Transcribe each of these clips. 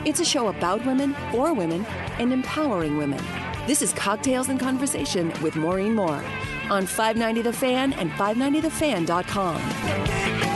It's a show about women, for women, and empowering women. This is Cocktails and Conversation with Maureen Moore on 590 The Fan and 590thefan.com.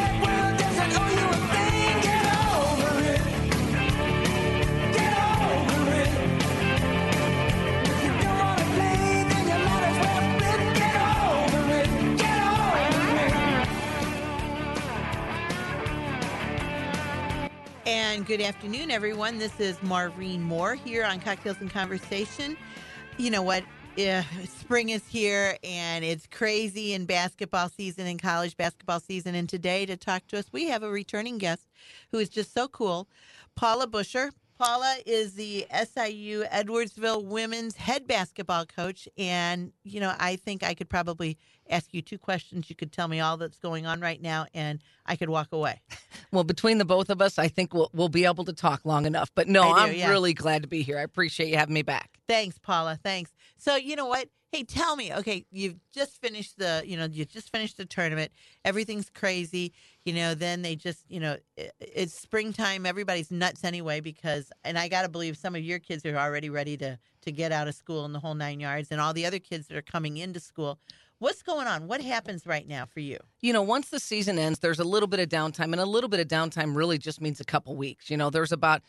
And good afternoon, everyone. This is Maureen Moore here on Cocktails and Conversation. You know what? Spring is here, and it's crazy in basketball season and college basketball season. And today, to talk to us, we have a returning guest who is just so cool, Paula Buscher. Paula is the SIU Edwardsville women's head basketball coach. And, you know, I think I could probably ask you two questions. You could tell me all that's going on right now, and I could walk away. Well, between the both of us, I think we'll be able to talk long enough. But no, I'm really glad to be here. I appreciate you having me back. Thanks, Paula. Thanks. So, you know what? Hey, tell me. Okay, you've just finished the tournament. Everything's crazy. You know, then they just, you know, it's springtime. Everybody's nuts anyway and I got to believe some of your kids are already ready to get out of school and the whole 9 yards, and all the other kids that are coming into school. What's going on? What happens right now for you? You know, once the season ends, there's a little bit of downtime, and a little bit of downtime really just means a couple weeks. You know, there are about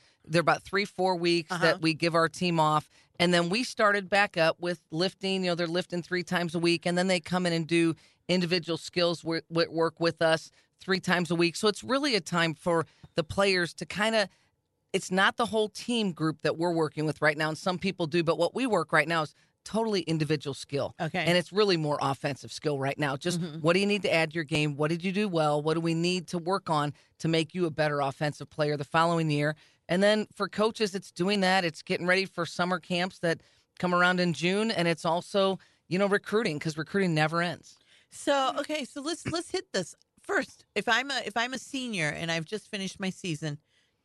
3-4 weeks that we give our team off, and then we started back up with lifting. You know, they're lifting 3 times a week, and then they come in and do individual skills work with us 3 times a week. So it's really a time for the players to kind of, it's not the whole team group that we're working with right now, and some people do, but what we work right now is totally individual skill. Okay. And it's really more offensive skill right now. Just what do you need to add to your game? What did you do well? What do we need to work on to make you a better offensive player the following year? And then for coaches, it's doing that. It's getting ready for summer camps that come around in June. And it's also, you know, recruiting, because recruiting never ends. So, okay, so let's hit this. First, if I'm a senior and I've just finished my season,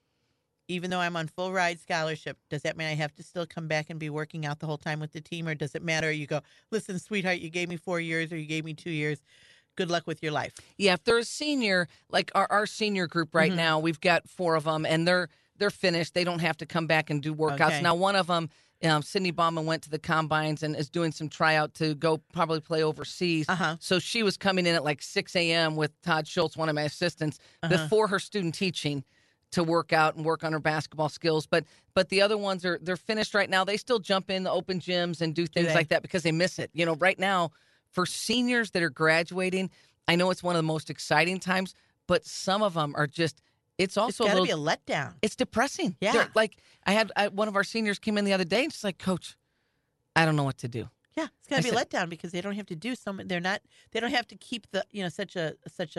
even though I'm on full ride scholarship, does that mean I have to still come back and be working out the whole time with the team, or does it matter? You go, listen, sweetheart, you gave me 4 years or you gave me 2 years. Good luck with your life. Yeah, if they're a senior, like our senior group right now, we've got 4 of them, and they're finished. They don't have to come back and do workouts. Okay. Now, one of them, Sydney Bauman, went to the combines and is doing some tryout to go probably play overseas. So she was coming in at like 6 a.m. with Todd Schultz, one of my assistants, before her student teaching, to work out and work on her basketball skills. But the other ones they're finished right now. They still jump in the open gyms and do things like that because they miss it. You know, right now for seniors that are graduating, I know it's one of the most exciting times, but some of them are just, it's also got to be a letdown. It's depressing. Yeah. Like one of our seniors came in the other day and she's like, Coach, I don't know what to do. Yeah, it's got to be a letdown because they don't have to do they don't have to keep such a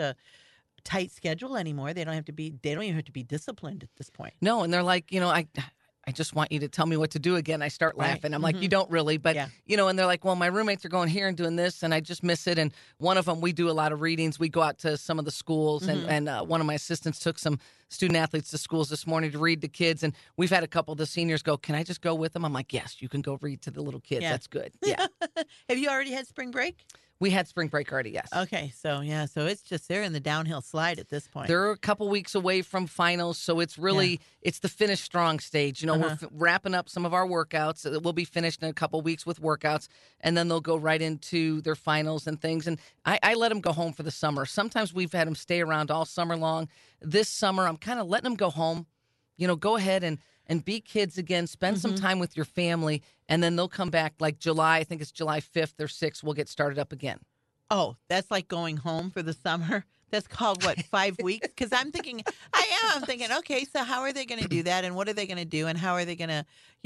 tight schedule anymore. They don't even have to be disciplined at this point. No, and they're like, you know, I just want you to tell me what to do again. I start laughing. I'm like, you don't really, but you know, and they're like, well, my roommates are going here and doing this and I just miss it. And one of them, we do a lot of readings. We go out to some of the schools and one of my assistants took some student athletes to schools this morning to read to kids. And we've had a couple of the seniors go, can I just go with them? I'm like, yes, you can go read to the little kids. Yeah. That's good. Yeah. Have you already had spring break? We had spring break already, yes. Okay, so it's just they're in the downhill slide at this point. They're a couple weeks away from finals, so it's really it's the finish strong stage. You know, we're wrapping up some of our workouts. We'll be finished in a couple weeks with workouts, and then they'll go right into their finals and things. And I let them go home for the summer. Sometimes we've had them stay around all summer long. This summer, I'm kind of letting them go home. You know, go ahead and be kids again, spend some time with your family, and then they'll come back like July. I think it's July 5th or 6th. We'll get started up again. Oh, that's like going home for the summer? That's called, what, 5 weeks? Because I'm thinking, okay, so how are they going to do that, and what are they going to do, and how are they going to,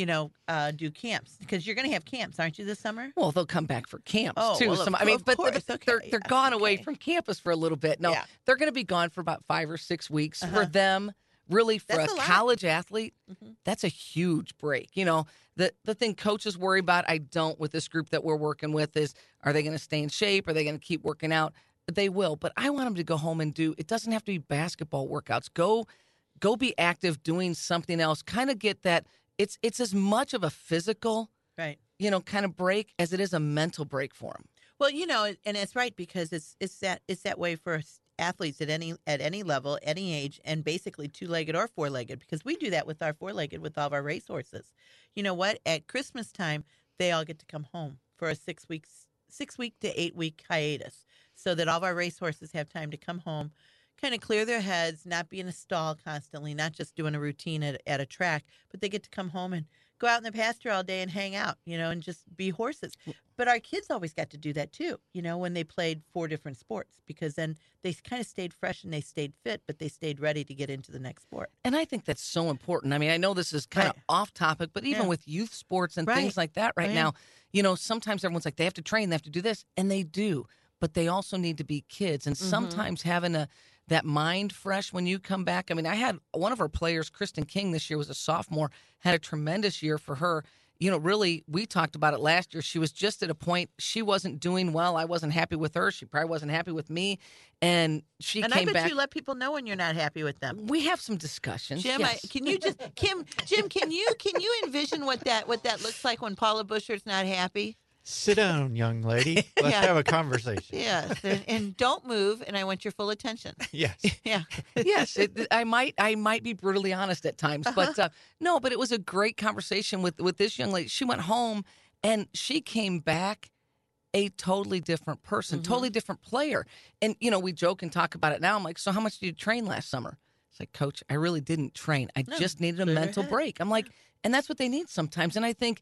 do camps? Because you're going to have camps, aren't you, this summer? Well, they'll come back for camps, too. Well, They're gone away from campus for a little bit. No, they're going to be gone for about 5 or 6 weeks. For them, really, for a college athlete, that's a huge break. You know, the thing coaches worry about, I don't, with this group that we're working with is, are they going to stay in shape? Are they going to keep working out? They will. But I want them to go home and it doesn't have to be basketball workouts. Go be active doing something else. Kind of get that. It's as much of a physical, kind of break as it is a mental break for them. Well, and it's right because it's that way for athletes at any level, any age, and basically 2-legged or 4-legged, because we do that with our 4-legged with all of our racehorses. You know what? At Christmas time, they all get to come home for a 6-week to 8-week hiatus, so that all of our racehorses have time to come home, kind of clear their heads, not be in a stall constantly, not just doing a routine at a track, but they get to come home and go out in the pasture all day and hang out, and just be horses. But our kids always got to do that too, when they played 4 different sports, because then they kind of stayed fresh and they stayed fit, but they stayed ready to get into the next sport. And I think that's so important. I mean, I know this is kind of off topic, but even with youth sports and things like that now, sometimes everyone's like, they have to train, they have to do this, and they do. But they also need to be kids. And sometimes having that mind fresh when you come back. I mean, I had one of our players, Kristen King, this year was a sophomore, had a tremendous year for her. Really, we talked about it last year. She was just at a point she wasn't doing well. I wasn't happy with her. She probably wasn't happy with me. And she came back. And I bet you let people know when you're not happy with them. We have some discussions. Jim, yes. Jim, can you envision what that looks like when Paula Buscher's not happy? Sit down, young lady. Let's have a conversation. Yes, and don't move, and I want your full attention. Yes. Yeah. Yes, I might be brutally honest at times, but no, but it was a great conversation with this young lady. She went home, and she came back a totally different person, totally different player. And, we joke and talk about it now. I'm like, so how much did you train last summer? It's like, Coach, I really didn't train. I just needed a mental break. I'm like, and that's what they need sometimes. And I think,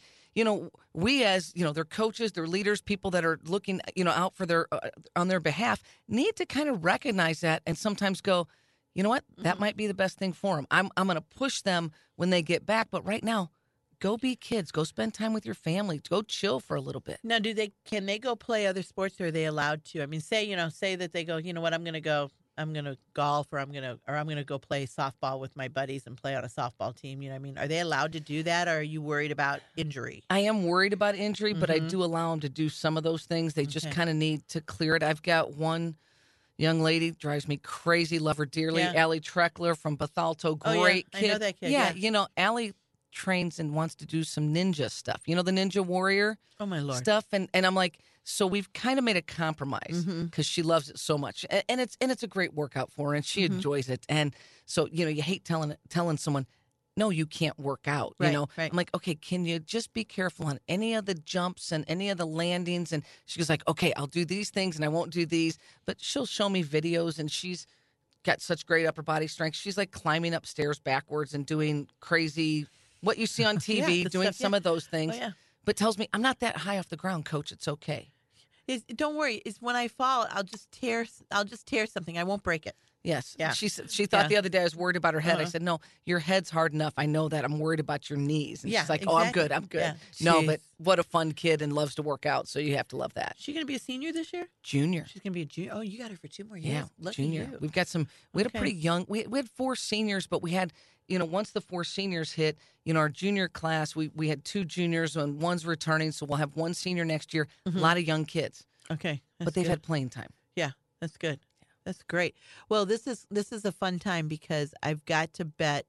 we as, their coaches, their leaders, people that are looking, out for their, on their behalf, need to kind of recognize that and sometimes go, you know what, that might be the best thing for them. I'm going to push them when they get back. But right now, go be kids. Go spend time with your family. Go chill for a little bit. Now, can they go play other sports, or are they allowed to? I mean, say that they go, you know what, I'm going to golf, or I'm going to go play softball with my buddies and play on a softball team. I mean, are they allowed to do that, or are you worried about injury? I am worried about injury, but I do allow them to do some of those things. They just kind of need to clear it. I've got one young lady, drives me crazy, love her dearly, Allie Treckler from Bethalto, great kid. I know that kid. Yeah, Allie trains and wants to do some ninja stuff. The Ninja Warrior stuff. And I'm like, so we've kind of made a compromise because she loves it so much. And it's a great workout for her, and she enjoys it. And so, you hate telling someone, no, you can't work out. Right. I'm like, okay, can you just be careful on any of the jumps and any of the landings? And she goes like, okay, I'll do these things and I won't do these. But she'll show me videos, and she's got such great upper body strength. She's like climbing upstairs backwards and doing crazy, what you see on TV, doing some of those things. But tells me, I'm not that high off the ground, Coach. It's okay. Don't worry. When I fall, I'll just tear something. I won't break it. Yes. Yeah. She thought the other day I was worried about her head. I said, no, your head's hard enough. I know that. I'm worried about your knees. And she's like, oh, I'm good. Yeah. No, but what a fun kid and loves to work out. So you have to love that. She going to be a senior this year? Junior. She's going to be a junior. Oh, you got her for 2 more years. Yeah, Lucky junior. You. We've got we had a pretty young, we had 4 seniors, but we had, once the 4 seniors hit, our junior class, we had 2 juniors and one's returning. So we'll have 1 senior next year. A lot of young kids. Okay. But they've had playing time. Yeah, that's good. That's great. Well, this is a fun time because I've got to bet,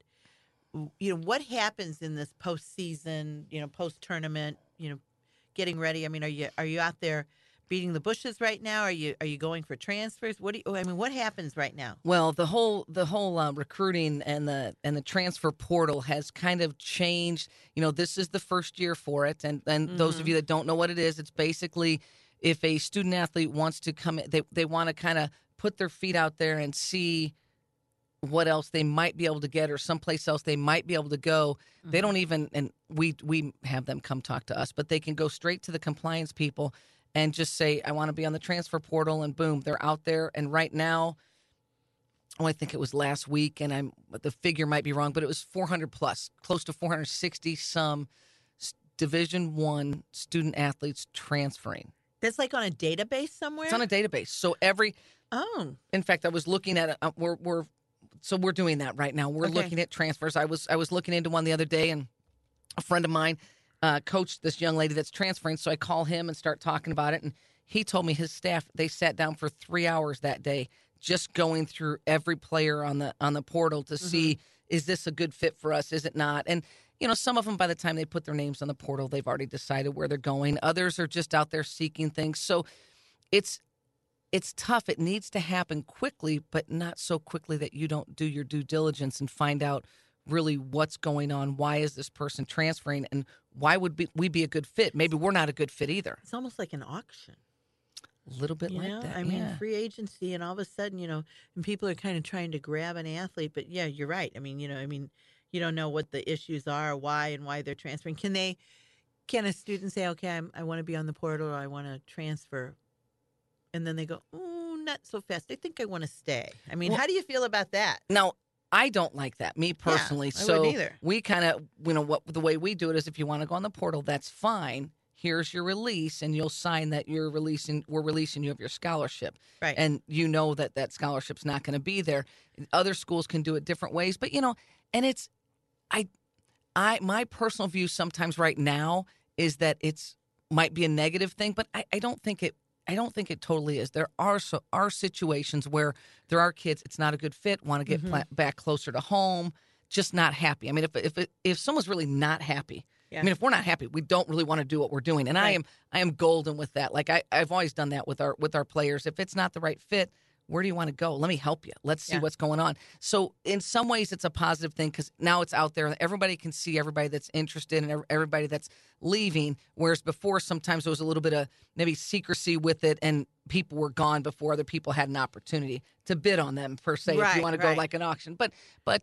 what happens in this postseason, post tournament, getting ready. I mean, are you out there beating the bushes right now? Are you going for transfers? What happens right now? Well, the whole recruiting and the transfer portal has kind of changed. This is the first year for it, and those of you that don't know what it is, it's basically if a student athlete wants to come, they want to kind of put their feet out there and see what else they might be able to get or someplace else they might be able to go. They don't even, and we have them come talk to us, but they can go straight to the compliance people and just say, I want to be on the transfer portal, and boom, they're out there. And right now, I think it was last week, and the figure might be wrong, but it was 400 plus, close to 460 some Division I student athletes transferring. That's like on a database somewhere? It's on a database. So in fact, I was looking at it. We're doing that right now. We're looking at transfers. I was looking into one the other day, and a friend of mine coached this young lady that's transferring. So I call him and start talking about it. And he told me his staff, they sat down for 3 hours that day, just going through every player on the portal to see, is this a good fit for us? Is it not? And, some of them, by the time they put their names on the portal, they've already decided where they're going. Others are just out there seeking things. So it's tough. It needs to happen quickly, but not so quickly that you don't do your due diligence and find out really what's going on. Why is this person transferring, and why would we be a good fit? Maybe we're not a good fit either. It's almost like an auction. A little bit like that. I mean, free agency, and all of a sudden, and people are kind of trying to grab an athlete. But yeah, you're right. I mean, you don't know what the issues are, why they're transferring. Can a student say, okay, I want to be on the portal, or I want to transfer, and then they go, oh, not so fast. I think I want to stay. I mean, how do you feel about that? Now, I don't like that, me personally. Yeah, I wouldn't either. We kind of, the way we do it is, if you want to go on the portal, that's fine. Here's your release, and you'll sign that we're releasing you of your scholarship. Right. And you know that scholarship's not going to be there. Other schools can do it different ways, but and it's, my personal view sometimes right now is that it's might be a negative thing, but I don't think it totally is. There are situations where there are kids, it's not a good fit, want to get back closer to home, just not happy. I mean, if someone's really not happy, I mean, if we're not happy, we don't really want to do what we're doing. And right. I am golden with that. Like I've always done that with our players. If it's not the right fit, where do you want to go? Let me help you. Let's see what's going on. So in some ways, it's a positive thing because now it's out there. Everybody can see everybody that's interested and everybody that's leaving. Whereas before, sometimes there was a little bit of maybe secrecy with it, and people were gone before other people had an opportunity to bid on them, per se, if you want to go like an auction. But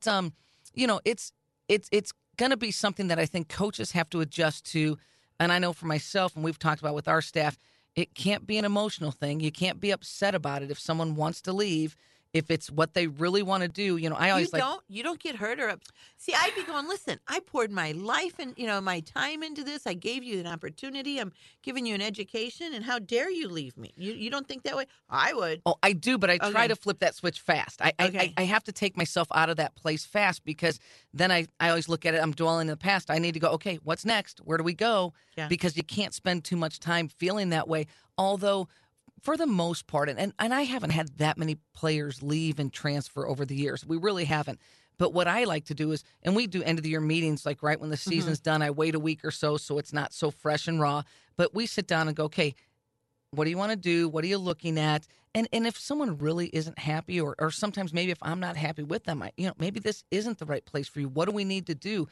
it's going to be something that I think coaches have to adjust to. And I know for myself, and we've talked about with our staff, it can't be an emotional thing. You can't be upset about it if someone wants to leave. If it's what they really want to do, I always you don't get hurt or upset. See, I'd be going, listen, I poured my life and my time into this. I gave you an opportunity. I'm giving you an education, and how dare you leave me? You don't think that way? I would. Oh, I do, but I try to flip that switch fast. I have to take myself out of that place fast, because then I always look at it. I'm dwelling in the past. I need to go, okay, what's next? Where do we go? Yeah. Because you can't spend too much time feeling that way. Although, for the most part, and I haven't had that many players leave and transfer over the years. We really haven't. But what I like to do is, and we do end-of-the-year meetings, like right when the season's done, I wait a week or so it's not so fresh and raw. But we sit down and go, okay, what do you want to do? What are you looking at? And if someone really isn't happy, or sometimes maybe if I'm not happy with them, maybe this isn't the right place for you. What do we need to do?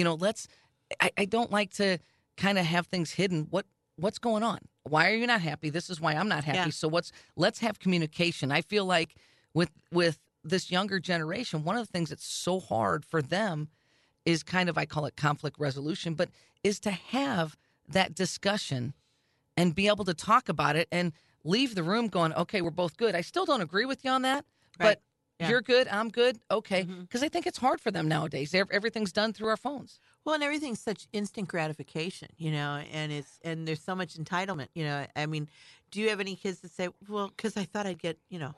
I don't like to kind of have things hidden. What's going on? Why are you not happy? This is why I'm not happy. Yeah. So let's have communication. I feel like with this younger generation, one of the things that's so hard for them is kind of, I call it conflict resolution, but is to have that discussion and be able to talk about it and leave the room going, okay, we're both good. I still don't agree with you on that, but you're good, I'm good, okay. Because I think it's hard for them nowadays. Everything's done through our phones. Well, and everything's such instant gratification, and there's so much entitlement, I mean, do you have any kids that say, well, because I thought I'd get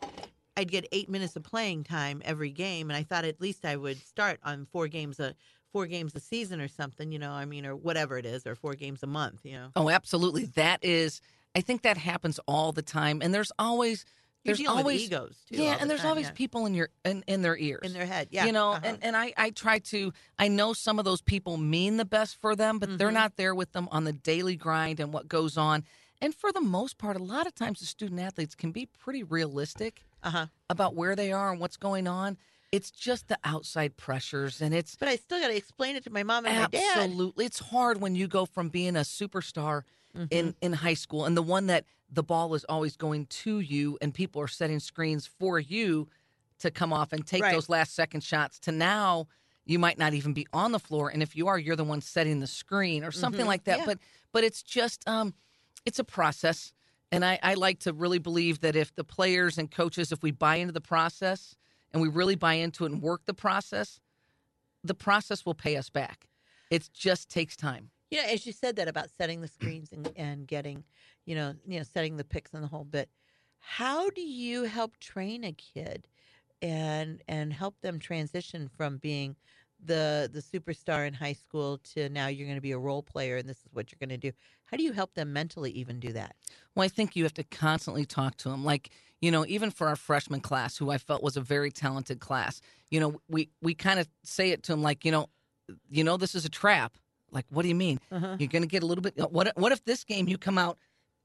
8 minutes of playing time every game, and I thought at least I would start on 4 games a season or something, or whatever it is, or 4 games a month, Oh, absolutely. I think that happens all the time, and there's always with egos too. Yeah, and there's always people in their ears, in their head. Yeah, and I try to. I know some of those people mean the best for them, but they're not there with them on the daily grind and what goes on. And for the most part, a lot of times the student athletes can be pretty realistic about where they are and what's going on. It's just the outside pressures, But I still got to explain it to my mom and my dad. Absolutely, it's hard when you go from being a superstar in high school, and the one that the ball is always going to you, and people are setting screens for you to come off and take those last-second shots, to now you might not even be on the floor, and if you are, you're the one setting the screen or something like that. Yeah. But it's just it's a process, and I like to really believe that if the players and coaches, if we buy into the process and we really buy into it and work the process will pay us back. It just takes time. As you said that about setting the screens and getting, setting the picks and the whole bit. How do you help train a kid and help them transition from being the superstar in high school to now you're going to be a role player and this is what you're going to do? How do you help them mentally even do that? Well, I think you have to constantly talk to them. Like, even for our freshman class, who I felt was a very talented class, we kind of say it to them like, this is a trap. Like, what do you mean? You're going to get a little bit. What if this game you come out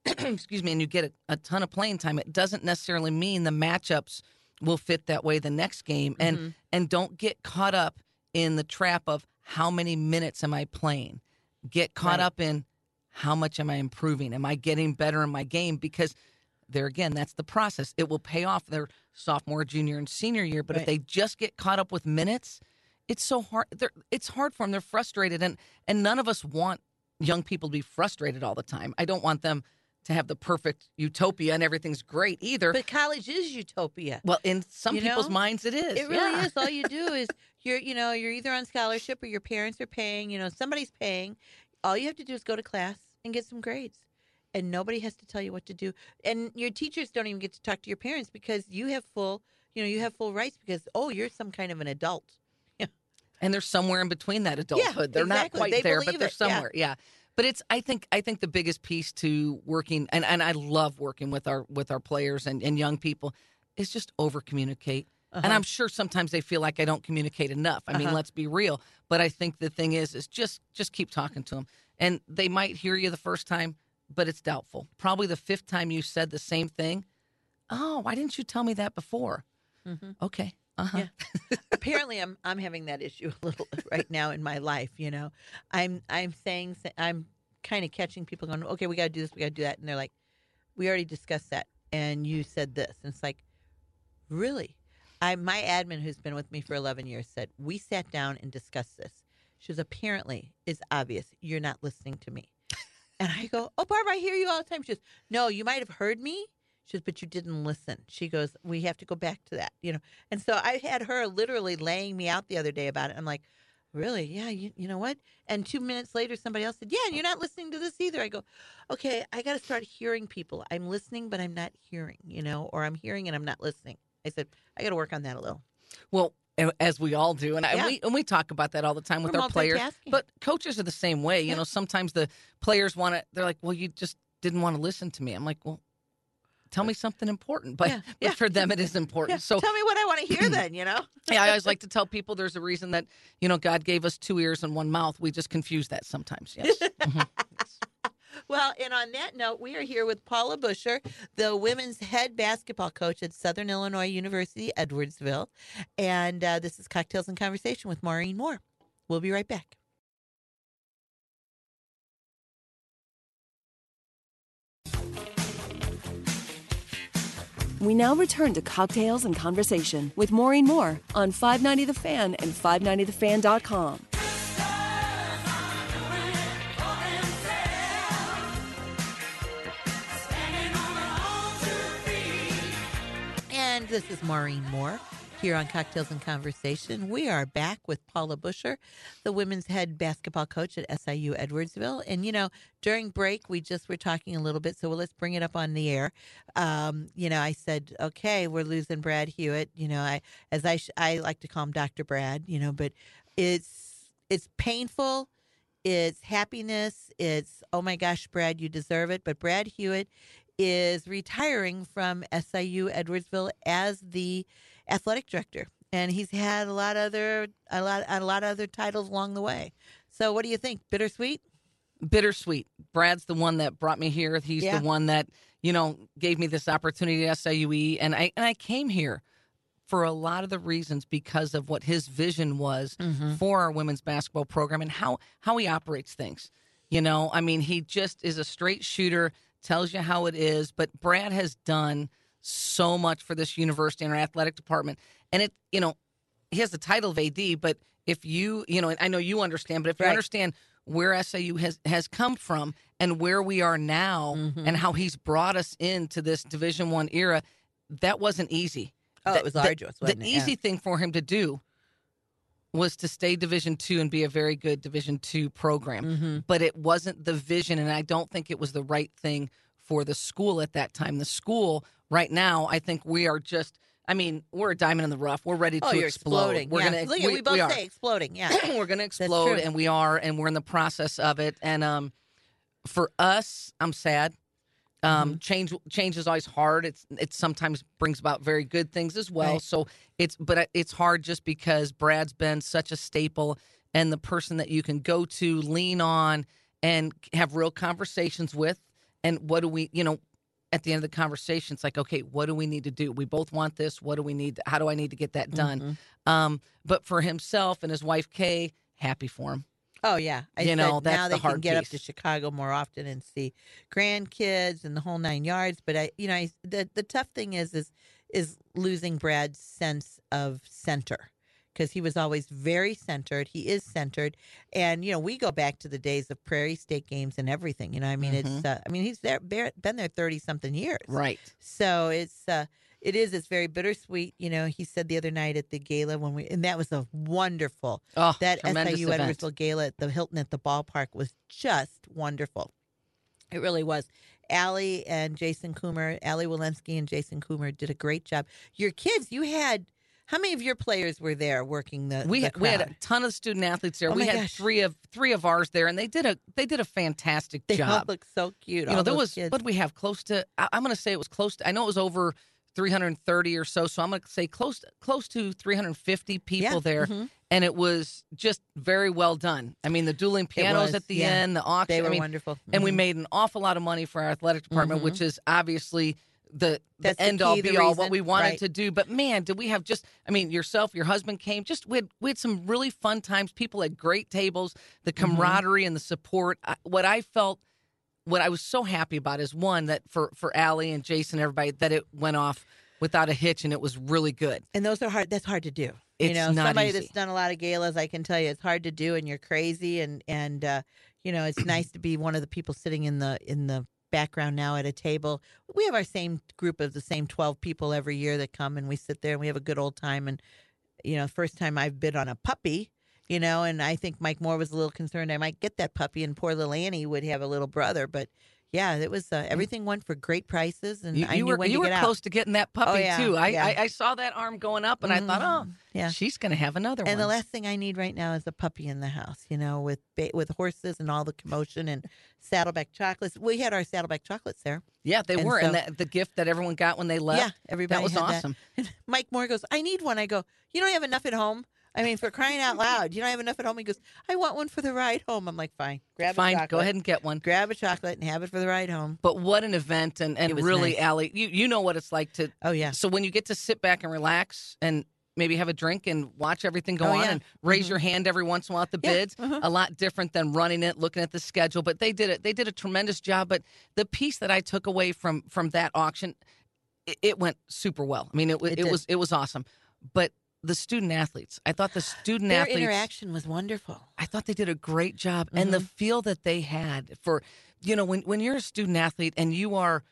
excuse me, and you get a ton of playing time, it doesn't necessarily mean the matchups will fit that way the next game. And don't get caught up in the trap of how many minutes am I playing. Get caught up in how much am I improving? Am I getting better in my game? Because there again, that's the process. It will pay off their sophomore, junior, and senior year. But if they just get caught up with minutes, it's so hard. It's hard for them. They're frustrated. And none of us want young people to be frustrated all the time. I don't want them to have the perfect utopia and everything's great either. But college is utopia. Well, in some people's minds it is. It really is. All you do is you're either on scholarship or your parents are paying, somebody's paying. All you have to do is go to class and get some grades. And nobody has to tell you what to do. And your teachers don't even get to talk to your parents because you have full rights because, you're some kind of an adult. And they're somewhere in between that adulthood. They're not quite there, but they're somewhere. Yeah. But I think the biggest piece to working, and I love working with our players and young people, is just over communicate. And I'm sure sometimes they feel like I don't communicate enough. I mean, let's be real. But I think the thing is just keep talking to them. And they might hear you the first time, but it's doubtful. Probably the fifth time you said the same thing. Oh, why didn't you tell me that before? Okay. Yeah. Apparently, I'm having that issue a little right now in my life. I'm kind of catching people going, okay, we got to do this, we got to do that, and they're like, we already discussed that, and you said this, and it's like, really? My admin, who's been with me for 11 years, said we sat down and discussed this. She goes, apparently, it's obvious you're not listening to me, and I go, oh, Barbara, I hear you all the time. She goes, no, you might have heard me. She goes, but you didn't listen. She goes, we have to go back to that, And so I had her literally laying me out the other day about it. I'm like, really? Yeah, you know what? And 2 minutes later, somebody else said, yeah, you're not listening to this either. I go, okay, I got to start hearing people. I'm listening, but I'm not hearing, or I'm hearing and I'm not listening. I said, I got to work on that a little. Well, as we all do. And we talk about that all the time with our players. But coaches are the same way. Sometimes the players they're like, well, you just didn't want to listen to me. I'm like, well, tell me something important, but for them it is important. Yeah. So tell me what I want to hear then, Yeah, I always like to tell people there's a reason that, God gave us 2 ears and 1 mouth. We just confuse that sometimes, yes. Well, and on that note, we are here with Paula Busher, the women's head basketball coach at Southern Illinois University, Edwardsville. And this is Cocktails and Conversation with Maureen Moore. We'll be right back. We now return to Cocktails and Conversation with Maureen Moore on 590 The Fan and 590thefan.com. And this is Maureen Moore here on Cocktails and Conversation. We are back with Paula Busher, the women's head basketball coach at SIU Edwardsville. And, during break, we just were talking a little bit, so let's bring it up on the air. I said, okay, we're losing Brad Hewitt. I like to call him Dr. Brad, but it's painful. It's happiness. It's, oh, my gosh, Brad, you deserve it. But Brad Hewitt is retiring from SIU Edwardsville as the athletic director, and he's had a lot of other titles along the way. So, what do you think? Bittersweet? Bittersweet. Brad's the one that brought me here. He's the one that gave me this opportunity at SIUE, and I came here for a lot of the reasons because of what his vision was for our women's basketball program and how he operates things. He just is a straight shooter. Tells you how it is, but Brad has done so much for this university and our athletic department. And he has the title of AD, but if you, I know you understand, but if you understand where SIU has come from and where we are now and how he's brought us into this Division I era, that wasn't easy. Oh, it was arduous, wasn't it? The easy thing for him to do was to stay Division II and be a very good Division II program. But it wasn't the vision, and I don't think it was the right thing for the school at that time. The school, right now, I think we are just, we're a diamond in the rough. We're ready to explode. Exploding. We both say exploding, yeah. We're going to explode, and we are, and we're in the process of it. And for us, I'm sad. Change is always hard. It sometimes brings about very good things as well. Right. So it's hard just because Brad's been such a staple and the person that you can go to, lean on, and have real conversations with. And what do we, at the end of the conversation, it's like, okay, what do we need to do? We both want this. What do we need? How do I need to get that done? But for himself and his wife, Kay, happy for him. Oh, yeah. That's now the they hard can get up piece. to Chicago more often and see grandkids and the whole 9 yards. But the tough thing is losing Brad's sense of center, because he was always very centered. He is centered. And, we go back to the days of Prairie State games and everything. He's been there 30 something years. Right. So it's very bittersweet. He said the other night at the gala and that was a wonderful, that SIU Edwardsville gala at the Hilton at the ballpark was just wonderful. It really was. Allie Walensky and Jason Coomer did a great job. Your kids, how many of your players were there working the crowd? We had a ton of student athletes there. We had three of ours there, and they did a fantastic job. They all look so cute. There was kids. What did we have? Close to. I'm going to say it was close to. I know it was over 330 or so. So I'm going to say close to 350 people there, and it was just very well done. I mean, the dueling pianos at the end, the auction. They were wonderful, and we made an awful lot of money for our athletic department, which is obviously the end all be all, what we wanted to do. But man, did we have yourself, your husband came. We had some really fun times. People had great tables, the camaraderie and the support. What I was so happy about is, one, that for Allie and Jason and everybody, that it went off without a hitch and it was really good. And those are hard. That's hard to do. It's not somebody easy. That's done a lot of galas, I can tell you, it's hard to do, and you're crazy. And it's nice to be one of the people sitting in the background now at a table. We have our same group of the same 12 people every year that come, and we sit there and we have a good old time. And first time I've bid on a puppy, and I think Mike Moore was a little concerned I might get that puppy, and poor little Annie would have a little brother. But yeah, it was everything went for great prices, and I knew when to get out. You were close to getting that puppy too. Yeah. I saw that arm going up, and I thought, she's going to have another one. And the last thing I need right now is a puppy in the house, with horses and all the commotion and Saddleback chocolates. We had our Saddleback chocolates there. Yeah, they were, and the gift that everyone got when they left. Yeah, everybody. That was had awesome. That. Mike Moore goes, "I need one." I go, "You don't have enough at home." I mean, for crying out loud, you don't have enough at home. He goes, "I want one for the ride home." I'm like, "Fine, grab a chocolate. Go ahead and get one. Grab a chocolate and have it for the ride home." But what an event, and really, nice. Allie, you know what it's like to. Oh yeah. So when you get to sit back and relax and maybe have a drink and watch everything go on and raise your hand every once in a while at the bids, a lot different than running it, looking at the schedule. But they did it. They did a tremendous job. But the piece that I took away from that auction, it went super well. I mean, it was awesome. But the student athletes, I thought their interaction was wonderful. I thought they did a great job, and the feel that they had for, when you're a student athlete and you are,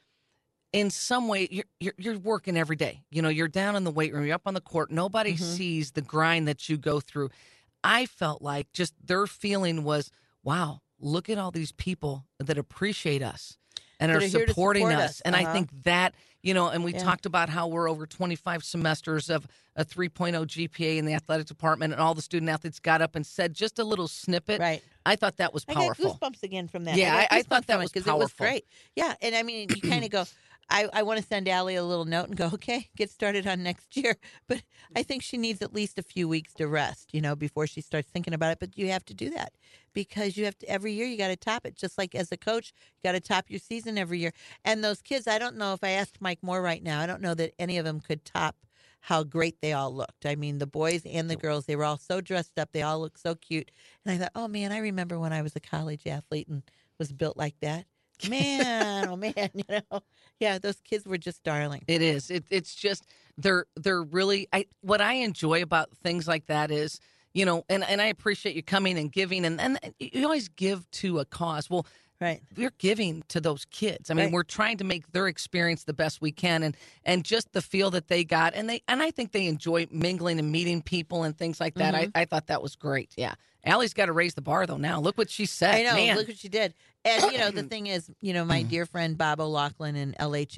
in some way, you're working every day. You're down in the weight room, you're up on the court. Nobody sees the grind that you go through. I felt like just their feeling was, wow, look at all these people that appreciate us and are supporting us. And I think that, and we talked about how we're over 25 semesters of a 3.0 GPA in the athletic department, and all the student athletes got up and said just a little snippet. Right. I thought that was powerful. I got goosebumps again from that. Yeah, I thought that was powerful. It was great. Yeah, and I mean, you kind of go, I want to send Allie a little note and go, okay, get started on next year. But I think she needs at least a few weeks to rest, before she starts thinking about it. But you have to do that because you have to, every year you got to top it. Just like as a coach, you got to top your season every year. And those kids, I don't know if I asked Mike Moore right now, I don't know that any of them could top how great they all looked. I mean, the boys and the girls, they were all so dressed up. They all looked so cute. And I thought, oh, man, I remember when I was a college athlete and was built like that. Man, oh man, yeah, those kids were just darling. It is. It's just they're really. What I enjoy about things like that is, and I appreciate you coming and giving, and you always give to a cause. Well, right, we're giving to those kids. I mean, we're trying to make their experience the best we can, and just the feel that they got, and I think they enjoy mingling and meeting people and things like that. I thought that was great. Yeah. Allie's got to raise the bar, though, now. Look what she said. I know. Man. Look what she did. And, the thing is, my dear friend Bob O'Loughlin and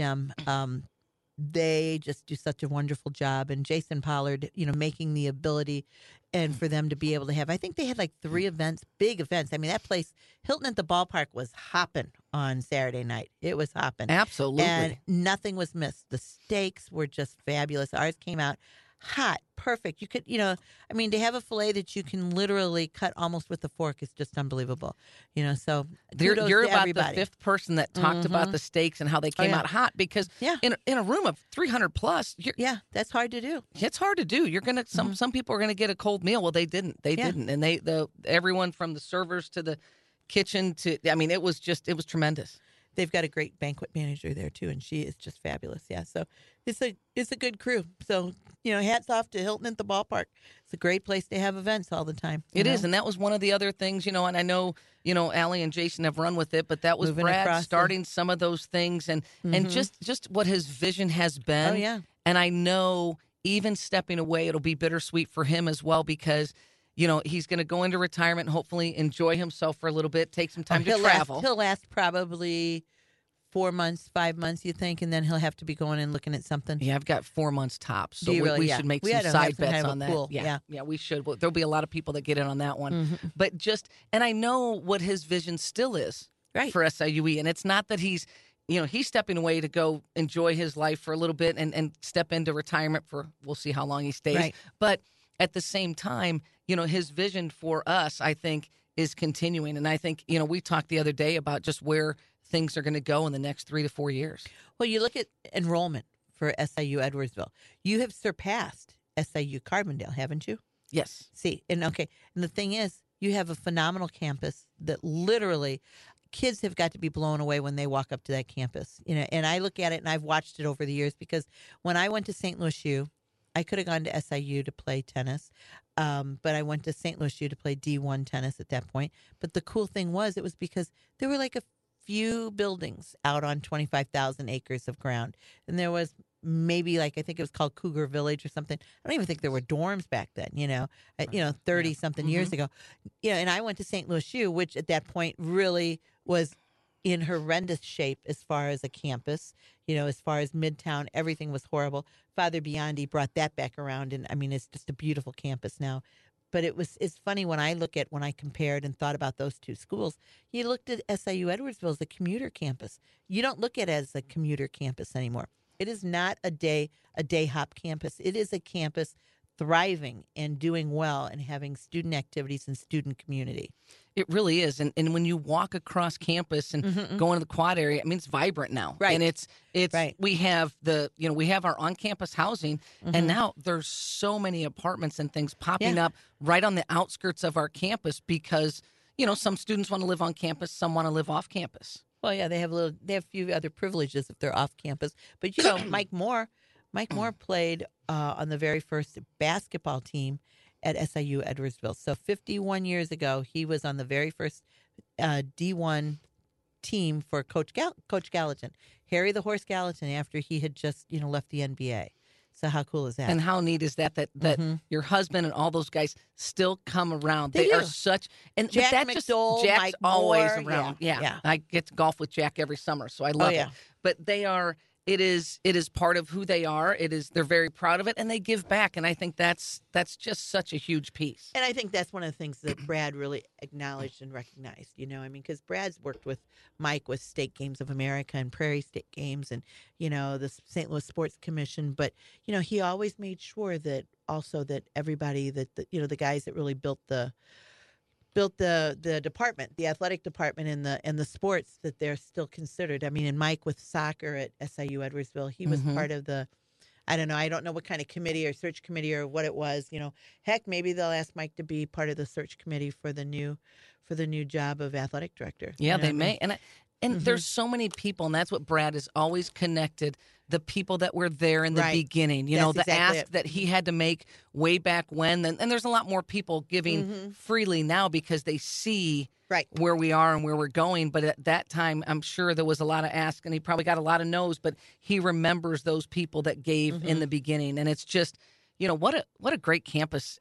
LHM, they just do such a wonderful job. And Jason Pollard, making the ability and for them to be able to have, I think they had like 3 events, big events. I mean, that place, Hilton at the ballpark, was hopping on Saturday night. It was hopping. Absolutely. And nothing was missed. The steaks were just fabulous. Ours came out hot, perfect. You could, I mean, to have a filet that you can literally cut almost with a fork is just unbelievable. So kudos you're to about everybody. the fifth person that talked about the steaks and how they came out hot because in a room of 300 plus, that's hard to do. It's hard to do. You're gonna some people are gonna get a cold meal. Well, they didn't. They didn't, and everyone from the servers to the kitchen to it was tremendous. They've got a great banquet manager there too, and she is just fabulous. Yeah, so it's a good crew. So hats off to Hilton at the Ballpark. It's a great place to have events all the time. It is, and that was one of the other things. And I know Allie and Jason have run with it, but that was Brad starting some of those things, and just what his vision has been. Oh yeah, and I know even stepping away, it'll be bittersweet for him as well because. He's going to go into retirement and hopefully enjoy himself for a little bit, take some time to travel. He'll last probably 4 months, 5 months, you think, and then he'll have to be going and looking at something. Yeah, I've got 4 months tops, so we should make some side bets on that. Pool. Yeah, we should. There'll be a lot of people that get in on that one. But and I know what his vision still is for SIUE, and it's not that he's stepping away to go enjoy his life for a little bit and step into retirement for, we'll see how long he stays. Right. But at the same time, his vision for us, I think, is continuing. And I think, we talked the other day about just where things are going to go in the next 3 to 4 years. Well, you look at enrollment for SIU Edwardsville. You have surpassed SIU Carbondale, haven't you? Yes. See, and the thing is, you have a phenomenal campus that literally kids have got to be blown away when they walk up to that campus. And I look at it and I've watched it over the years because when I went to St. Louis U, I could have gone to SIU to play tennis, but I went to St. Louis U to play D1 tennis at that point. But the cool thing was it was because there were like a few buildings out on 25,000 acres of ground. And there was maybe I think it was called Cougar Village or something. I don't even think there were dorms back then, 30-something years ago. And I went to St. Louis U, which at that point really was in horrendous shape as far as a campus, as far as Midtown, everything was horrible. Father Biondi brought that back around, and it's just a beautiful campus now. But it's funny when I compared and thought about those two schools, you looked at SIU Edwardsville as a commuter campus. You don't look at it as a commuter campus anymore. It is not a day hop campus. It is a campus thriving and doing well and having student activities and student community. It really is. And when you walk across campus and go into the quad area, it's vibrant now. Right. And it's right. We have we have our on-campus housing, and now there's so many apartments and things popping up right on the outskirts of our campus because, some students want to live on campus, some want to live off campus. Well, yeah, they have a few other privileges if they're off campus. But Mike Moore played on the very first basketball team at SIU Edwardsville. So 51 years ago, he was on the very first D1 team for Coach Gallatin, Harry the Horse Gallatin, after he had just left the NBA. So how cool is that? And how neat is that your husband and all those guys still come around? They are such and Jack that McDowell, Jack's Mike always Moore, around. Yeah. I get to golf with Jack every summer, so I love it. But they are. It is part of who they are. They're very proud of it, and they give back. And I think that's just such a huge piece. And I think that's one of the things that Brad really acknowledged and recognized. Because Brad's worked with Mike with State Games of America and Prairie State Games, and the St. Louis Sports Commission. But he always made sure that everybody the guys that really built the department, the athletic department and the sports, that they're still considered. And Mike with soccer at SIU Edwardsville, he was part of the, I don't know what kind of committee or search committee or what it was. Heck, maybe they'll ask Mike to be part of the search committee for the new job of athletic director. Yeah, they may. And there's so many people, and that's what Brad has always connected, the people that were there in the beginning. The ask that he had to make way back when. And there's a lot more people giving freely now because they see where we are and where we're going. But at that time, I'm sure there was a lot of ask, and he probably got a lot of no's, but he remembers those people that gave in the beginning. And it's just, what a great campus.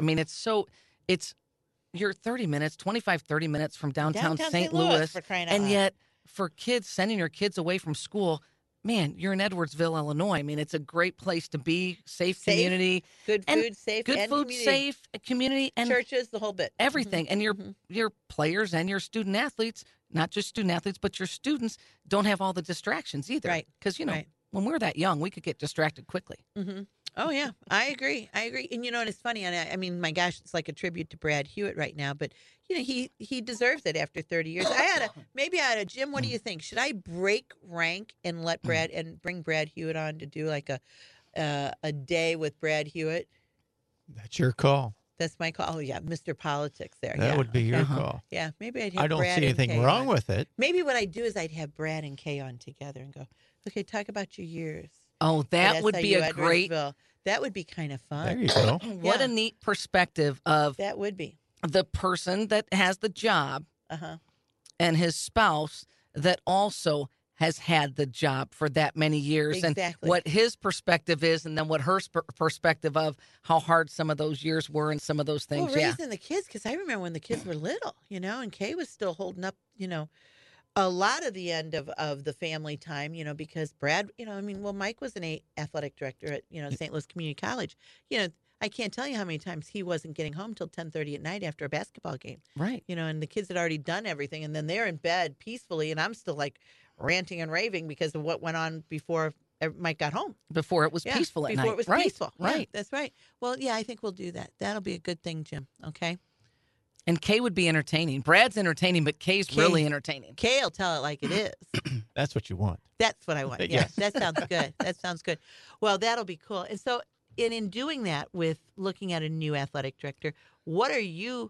You're 30 minutes from downtown St. Louis. And yet, for kids, sending your kids away from school, man, you're in Edwardsville, Illinois. It's a great place to be, safe community. Good food, safe, good and food, community. safe community. And churches, the whole bit. Everything. And your players and your student athletes, not just student athletes, but your students don't have all the distractions either. Right. Because, when we're that young, we could get distracted quickly. Oh yeah, I agree. I agree. And and it's funny. And I mean, my gosh, it's like a tribute to Brad Hewitt right now. But he deserves it after 30 years. Maybe I had a Jim. What do you think? Should I break rank and let Brad and bring Brad Hewitt on to do like a day with Brad Hewitt? That's your call. That's my call. Oh yeah, Mr. Politics there. That would be your call. Yeah, maybe I'd have I don't Brad see anything and Kay wrong on. with it. Maybe what I'd do is I'd have Brad and Kay on together and go, okay, talk about your years. Oh, that would be a great. That would be kind of fun. There you go. What a neat perspective of that would be the person that has the job uh-huh. and his spouse that also has had the job for that many years, exactly. and what his perspective is, and then what her perspective of how hard some of those years were and some of those things. Well, raising the kids, because I remember when the kids were little, and Kay was still holding up, a lot of the end of the family time, because Brad, Mike was an athletic director at, St. Louis Community College. I can't tell you how many times he wasn't getting home till 10:30 at night after a basketball game. Right. And the kids had already done everything, and then they're in bed peacefully, and I'm still like ranting and raving because of what went on before Mike got home. Before it was peaceful at night. Before it was right. peaceful. Right. Yeah, that's right. Well, yeah, I think we'll do that. That'll be a good thing, Jim. Okay. And Kay would be entertaining. Brad's entertaining, but Kay's really entertaining. Kay will tell it like it is. That's what you want. That's what I want. Yes. That sounds good. That sounds good. Well, that'll be cool. And so, in doing that, with looking at a new athletic director, what are you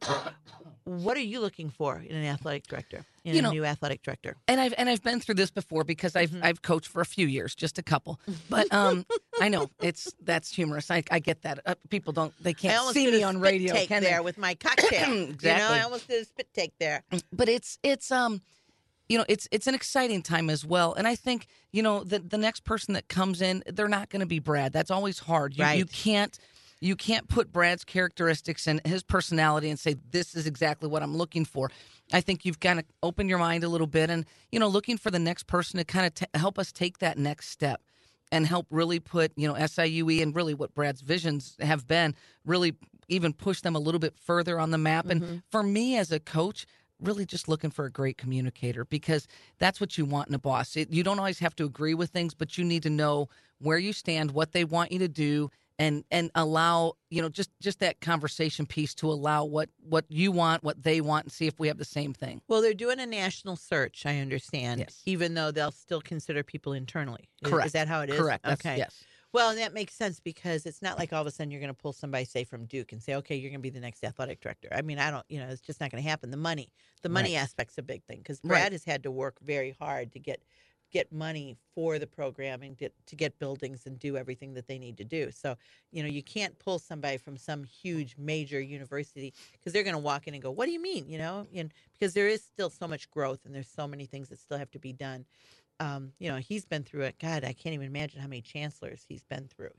looking for in an athletic director? A new athletic director. And I've been through this before because I've coached for a few years, just a couple. But I know that's humorous. I get that. People can't see me on radio. Take can there they? with my cocktail. Exactly. I almost did a spit take there. But it's an exciting time as well. And I think, the next person that comes in, they're not going to be Brad. That's always hard. Right. You can't put Brad's characteristics and his personality and say, this is exactly what I'm looking for. I think you've got to open your mind a little bit and, looking for the next person to kind of help us take that next step and help really put, SIUE and really what Brad's visions have been, really even push them a little bit further on the map. Mm-hmm. And for me as a coach, really just looking for a great communicator, because that's what you want in a boss. You don't always have to agree with things, but you need to know where you stand, what they want you to do, and allow, just that conversation piece to allow what you want, what they want, and see if we have the same thing. Well, they're doing a national search, I understand, yes. Even though they'll still consider people internally. Correct. Is that how it is? Correct. Okay. Yes. Well, and that makes sense because it's not like all of a sudden you're going to pull somebody, say, from Duke and say, okay, you're going to be the next athletic director. I mean, it's just not going to happen. The money Right. aspect's a big thing because Brad Right. has had to work very hard to get money for the program and to get buildings and do everything that they need to do. So, you can't pull somebody from some huge major university because they're going to walk in and go, what do you mean? Because there is still so much growth and there's so many things that still have to be done. He's been through it. God, I can't even imagine how many chancellors he's been through,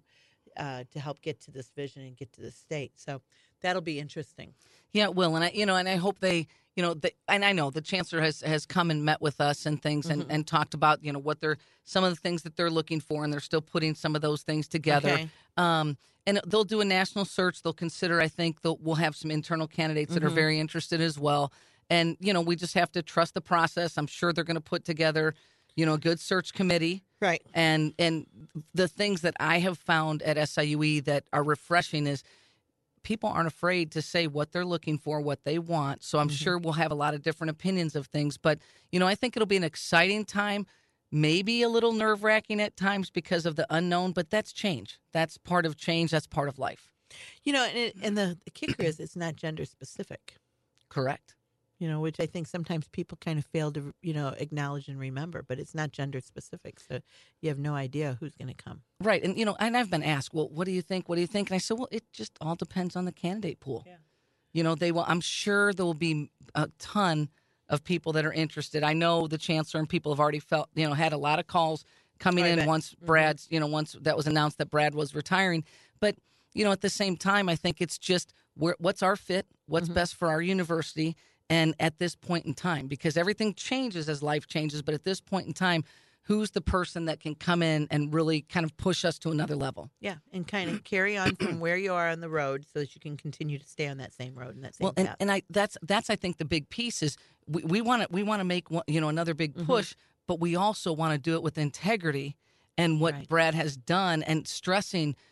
to help get to this vision and get to this state. So that'll be interesting. Yeah, it will. And I hope they, and I know the chancellor has come and met with us and things and talked about, what some of the things that they're looking for, and they're still putting some of those things together. Okay. And they'll do a national search. They'll consider, I think we'll have some internal candidates that are very interested as well. And, we just have to trust the process. I'm sure they're going to put together, a good search committee. Right. And the things that I have found at SIUE that are refreshing is people aren't afraid to say what they're looking for, what they want. So I'm sure we'll have a lot of different opinions of things. But, I think it'll be an exciting time, maybe a little nerve-wracking at times because of the unknown, but that's change. That's part of change. That's part of life. And the kicker is it's not gender specific. Correct. Which I think sometimes people kind of fail to, acknowledge and remember, but it's not gender specific. So you have no idea who's going to come. Right. And, and I've been asked, well, what do you think? What do you think? And I said, well, it just all depends on the candidate pool. Yeah. I'm sure there will be a ton of people that are interested. I know the chancellor and people have already had a lot of calls coming in once Brad's, once that was announced that Brad was retiring. But, at the same time, I think it's just what's our fit, what's best for our university. And at this point in time, because everything changes as life changes, but at this point in time, who's the person that can come in and really kind of push us to another level? Yeah, and kind of carry on from where you are on the road so that you can continue to stay on that same road and that same path. And that's I think the big piece is we want to make another big push, but we also want to do it with integrity and what Brad has done and stressing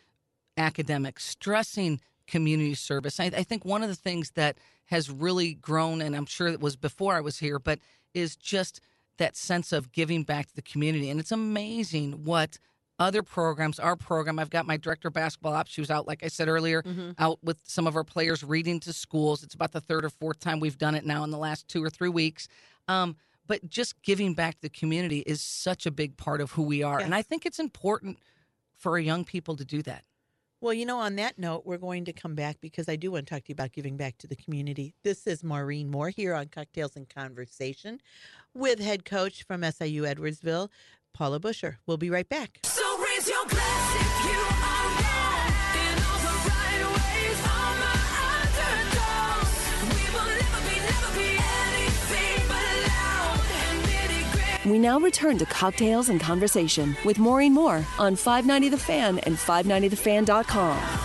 academics, stressing community service. I think one of the things that has really grown, and I'm sure it was before I was here, but is just that sense of giving back to the community. And it's amazing what other programs, our program, I've got my director of basketball ops. She was out, like I said earlier, out with some of our players reading to schools. It's about the third or fourth time we've done it now in the last 2 or 3 weeks. But just giving back to the community is such a big part of who we are. Yeah. And I think it's important for our young people to do that. Well, on that note, we're going to come back because I do want to talk to you about giving back to the community. This is Maureen Moore here on Cocktails and Conversation with head coach from SIU Edwardsville, Paula Buscher. We'll be right back. So raise your glass if you are wrong in all the right ways. All my underdogs, we will never be anything but loud and nitty-gritty. We now return to Cocktails and Conversation with Maureen Moore on 590 The Fan and 590thefan.com.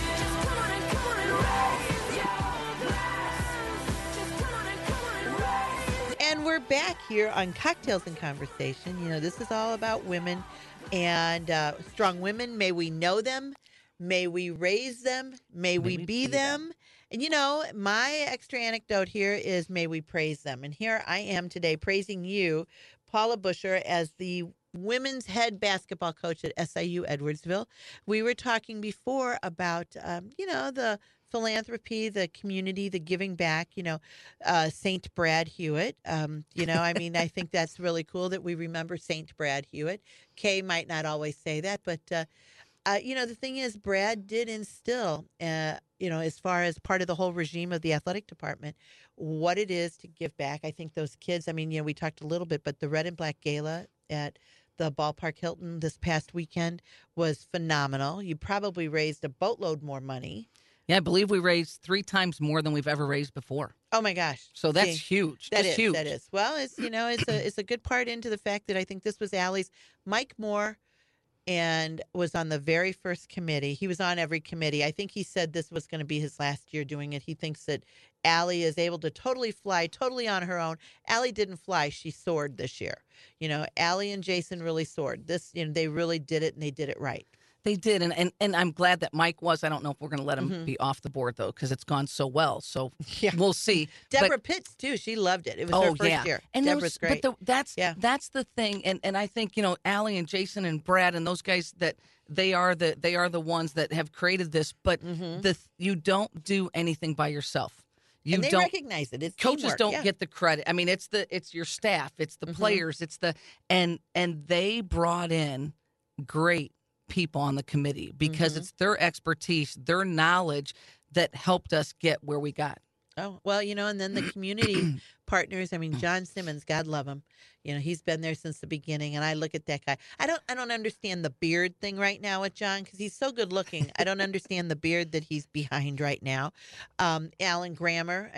And we're back here on Cocktails and Conversation. This is all about women and strong women. May we know them. May we raise them. May we be them. And, my extra anecdote here is may we praise them. And here I am today praising you, Paula Buscher, as the women's head basketball coach at SIU Edwardsville. We were talking before about, the philanthropy, the community, the giving back, St. Brad Hewitt. I think that's really cool that we remember St. Brad Hewitt. Kay might not always say that, but, the thing is, Brad did instill, as far as part of the whole regime of the athletic department, what it is to give back. I think those kids, we talked a little bit, but the Red and Black Gala at the Ballpark Hilton this past weekend was phenomenal. You probably raised a boatload more money. Yeah, I believe we raised 3 times more than we've ever raised before. Oh my gosh! So that's huge. That's huge. That is. Well, it's a good part into the fact that I think this was Allie's Mike Moore, and was on the very first committee. He was on every committee. I think he said this was going to be his last year doing it. He thinks that Allie is able to totally fly, totally on her own. Allie didn't fly; she soared this year. Allie and Jason really soared. They really did it, and they did it right. They did, and I'm glad that Mike was. I don't know if we're going to let him be off the board, though, because it's gone so well. So we'll see. Deborah Pitts, too. She loved it. It was her first year. And Deborah's great. But that's the thing. And I think, Allie and Jason and Brad and those guys, that they are the ones that have created this. But you don't do anything by yourself. And they recognize it. It's coaches teamwork. don't get the credit. It's your staff. It's the players. It's and they brought in great people on the committee because it's their expertise, their knowledge that helped us get where we got. Oh, well, and then the community partners, John Simmons, God love him. He's been there since the beginning, and I look at that guy. I don't understand the beard thing right now with John because he's so good looking. I don't understand the beard that he's behind right now. Alan Grammer,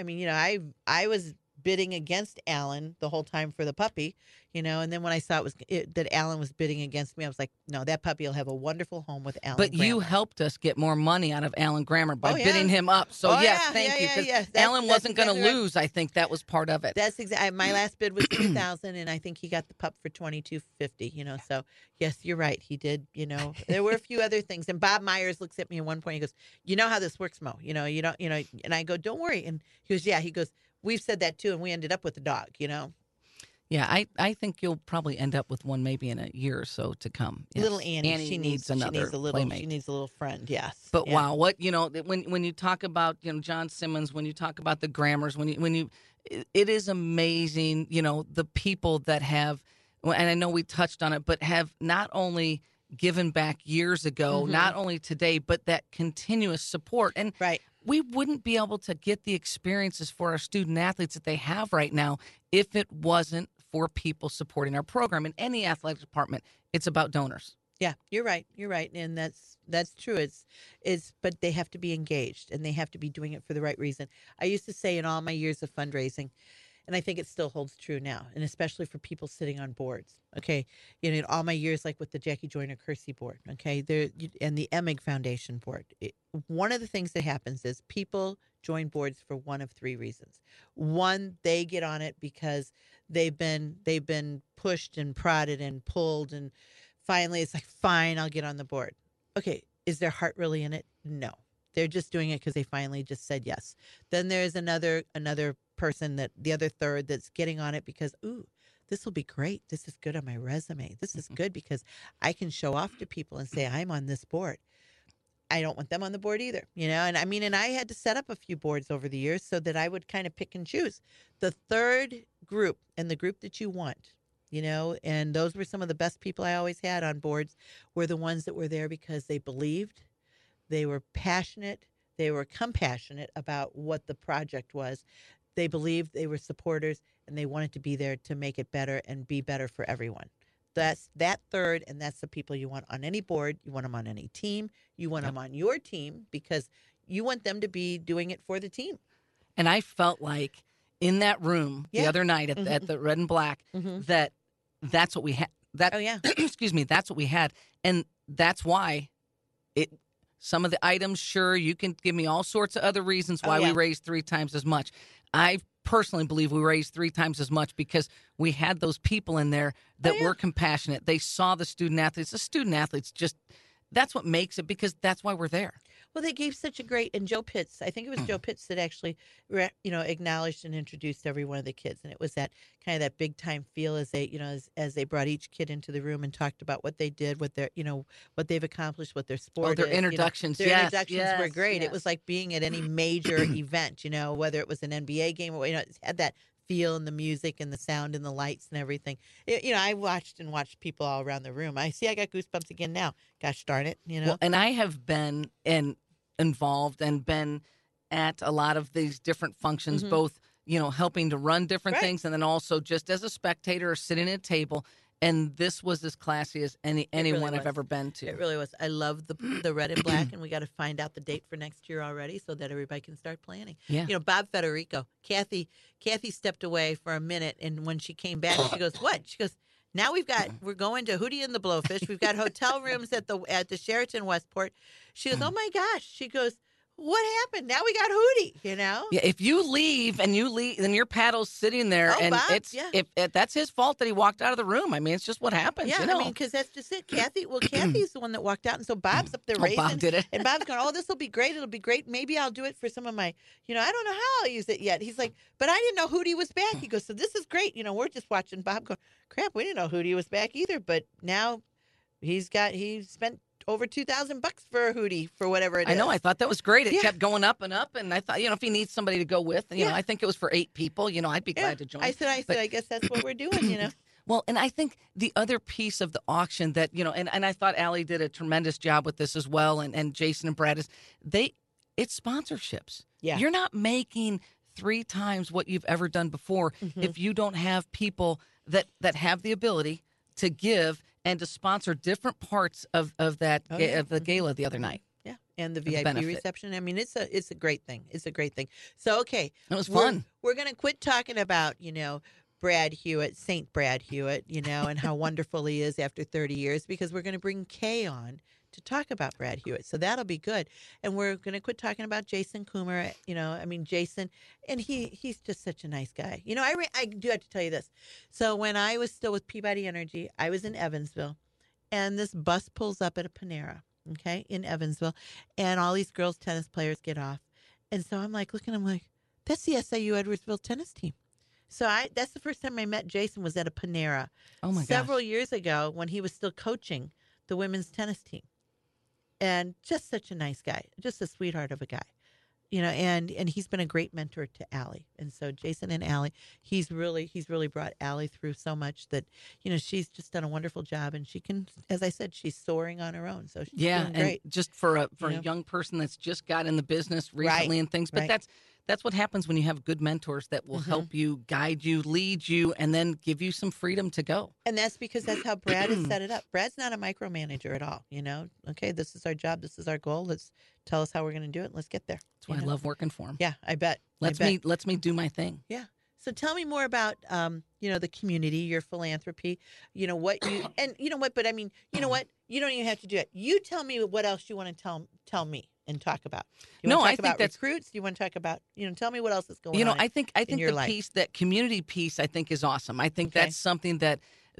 I was bidding against Alan the whole time for the puppy, and then when I saw that Alan was bidding against me, I was like, no, that puppy will have a wonderful home with Alan But Grammer. you helped us get more money out of Alan Grammer by bidding him up. So thank you. Because Alan wasn't going to lose. I think that was part of it. That's exactly. My last bid was $2,000, and I think he got the pup for $2,250. So yes, you're right. He did. There were a few other things. And Bob Myers looks at me at one point. He goes, "You know how this works, Mo. You don't. And I go, "Don't worry." And he goes, "Yeah." He goes, "We've said that too, and we ended up with a dog." Yeah, I think you'll probably end up with one maybe in a year or so to come. Yes. Little Annie. She needs another playmate. She needs a little friend. Yes. But wow, what when you talk about John Simmons, when you talk about the Grammers, it is amazing. The people that have, and I know we touched on it, but have not only given back years ago, not only today, but that continuous support. And we wouldn't be able to get the experiences for our student athletes that they have right now if it wasn't for people supporting our program. In any athletic department, it's about donors. Yeah, you're right. You're right. And that's true. But they have to be engaged, and they have to be doing it for the right reason. I used to say in all my years of fundraising, and I think it still holds true now, and especially for people sitting on boards. Okay, in all my years, like with the Jackie Joyner Kersey board, okay, and the Emig Foundation board. One of the things that happens is people join boards for one of 3 reasons. One, they get on it because they've been pushed and prodded and pulled, and finally it's like, fine, I'll get on the board. Okay, is their heart really in it? No. They're just doing it because they finally just said yes. Then there's another person, that the other third, that's getting on it because, ooh, this will be great. This is good on my resume. This is good because I can show off to people and say I'm on this board. I don't want them on the board either, And I mean, and I had to set up a few boards over the years so that I would kind of pick and choose the third group, and the group that you want, and those were some of the best people I always had on boards, were the ones that were there because they believed, they were passionate, they were compassionate about what the project was. They believed, they were supporters, and they wanted to be there to make it better and be better for everyone. That's that third, and that's the people you want on any board. You want them on any team. You want them on your team because you want them to be doing it for the team. And I felt like in that room the other night at the Red and Black that's what we had. Excuse me, that's what we had. And that's why some of the items, sure, you can give me all sorts of other reasons why we raised 3 times as much. I personally believe we raised 3 times as much because we had those people in there that were compassionate. They saw the student athletes. The student athletes just, that's what makes it, because that's why we're there. Well, they gave such a great, and Joe Pitts, I think it was Joe Pitts that actually, acknowledged and introduced every one of the kids. And it was that kind of that big time feel as they, as they brought each kid into the room and talked about what they did, what their, what they've accomplished, what their sport their is. Introductions. Their introductions were great. Yes. It was like being at any major event, whether it was an NBA game or, it had that feel and the music and the sound and the lights and everything. I watched people all around the room. I got goosebumps again now. Gosh darn it, Well, and I have been involved and been at a lot of these different functions, both, helping to run different things and then also just as a spectator or sitting at a table. And this was as classy as anyone I've ever been to. It really was. I love the Red and Black, and we got to find out the date for next year already so that everybody can start planning. Yeah. Bob Federico, Kathy stepped away for a minute, and when she came back, she goes, "What?" She goes, "Now we're going to Hootie and the Blowfish. We've got hotel rooms at the Sheraton Westport." She goes, "Oh my gosh!" She goes, "What happened? Now we got Hootie." Yeah, if you leave, then your paddle's sitting there, and Bob, if that's his fault that he walked out of the room. I mean, it's just what happens. Yeah, I mean, because that's just it. Kathy's the one that walked out, and so Bob's up there raising. Bob did it, and Bob's going, "Oh, this will be great. It'll be great. Maybe I'll do it for some of my, I don't know how I'll use it yet." He's like, "But I didn't know Hootie was back." He goes, "So this is great. We're just watching Bob go, crap. We didn't know Hootie was back either, but now he spent over $2,000 for a Hootie for whatever it is." I know. I thought that was great. It kept going up and up, and I thought, if he needs somebody to go with, I think it was for 8 people. I'd be glad to join. I said, I guess that's what we're doing. Well, and I think the other piece of the auction that and I thought Allie did a tremendous job with this as well, and Jason and Brad it's sponsorships. Yeah, you're not making 3 times what you've ever done before if you don't have people that have the ability to give and to sponsor different parts of that of the gala the other night. Yeah, and the VIP reception. I mean, it's a great thing. It's a great thing. So, okay, it was fun. We're going to quit talking about Brad Hewitt, Saint Brad Hewitt, and how wonderful he is after 30 years, because we're going to bring Kay on to talk about Brad Hewitt. So that'll be good. And we're going to quit talking about Jason Coomer. Jason, and he's just such a nice guy. I do have to tell you this. So when I was still with Peabody Energy, I was in Evansville, and this bus pulls up at a Panera, in Evansville, and all these girls tennis players get off. And so I'm like, looking, I'm like, that's the SIU Edwardsville tennis team. So that's the first time I met Jason, was at a Panera. Oh my gosh. Several years ago when he was still coaching the women's tennis team. And just such a nice guy, just a sweetheart of a guy, and he's been a great mentor to Allie. And so Jason and Allie, he's really brought Allie through so much that, she's just done a wonderful job, and she can, as I said, she's soaring on her own. So she's doing great. And just for a young person that's just got in the business recently and things, but that's what happens when you have good mentors that will help you, guide you, lead you, and then give you some freedom to go. And that's because that's how Brad has set it up. Brad's not a micromanager at all, Okay, this is our job. This is our goal. Let's tell us how we're going to do it. Let's get there. That's why I love working for him. Yeah, I bet. Lets me do my thing. Yeah. So tell me more about, the community, your philanthropy, what you, and but I mean, what? You don't even have to do it. You tell me what else you want to tell me and talk about. I think that's recruits. You want to talk about, tell me what else is going on. I think the life. Piece, that community piece, I think is awesome. I think that's something that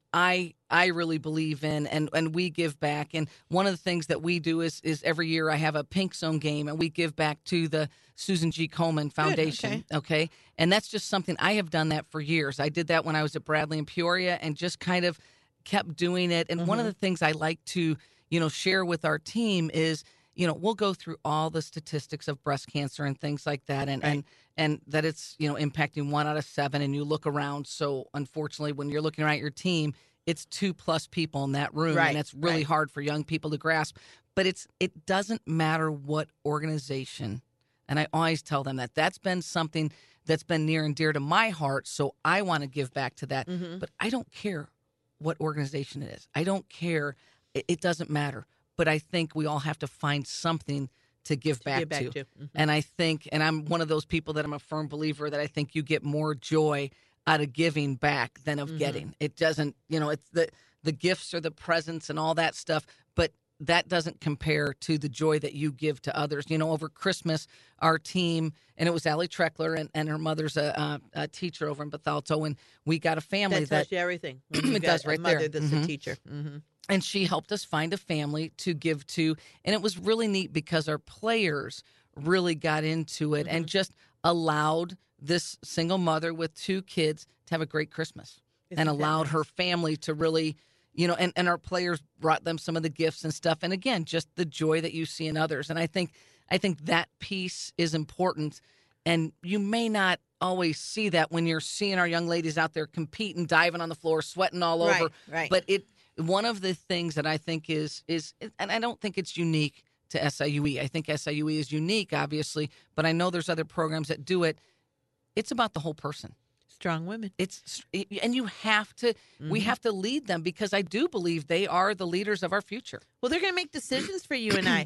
I really believe in, and we give back. And one of the things that we do is every year I have a Pink Zone game, and we give back to the Susan G. Komen Foundation. Okay. And that's just something, I have done that for years. I did that when I was at Bradley and Peoria and just kind of kept doing it. And one of the things I like to, share with our team is, we'll go through all the statistics of breast cancer and things like that, and that it's, impacting 1 out of 7, and you look around. So unfortunately, when you're looking around at your team, it's 2+ people in that room, and it's really hard for young people to grasp. But it doesn't matter what organization, and I always tell them that that's been something that's been near and dear to my heart. So I want to give back to that, but I don't care what organization it is. I don't care. It doesn't matter. But I think we all have to find something to give back to. Mm-hmm. And I think, and I'm one of those people that I'm a firm believer that I think you get more joy out of giving back than of getting. It doesn't, it's the gifts or the presents and all that stuff, but that doesn't compare to the joy that you give to others. Over Christmas, our team, and it was Allie Treckler, and her mother's a teacher over in Bethalto, and we got a family that tells you everything. It does right there. Mother that's a teacher. Mm-hmm. And she helped us find a family to give to. And it was really neat because our players really got into it and just allowed this single mother with 2 kids to have a great Christmas. And allowed her family to really, and our players brought them some of the gifts and stuff. And again, just the joy that you see in others. And I think that piece is important. And you may not always see that when you're seeing our young ladies out there competing, diving on the floor, sweating all over. Right. But one of the things that I think is, and I don't think it's unique to SIUE. I think SIUE is unique, obviously, but I know there's other programs that do it. It's about the whole person. Strong women. And you have to, we have to lead them, because I do believe they are the leaders of our future. Well, they're going to make decisions for you and I.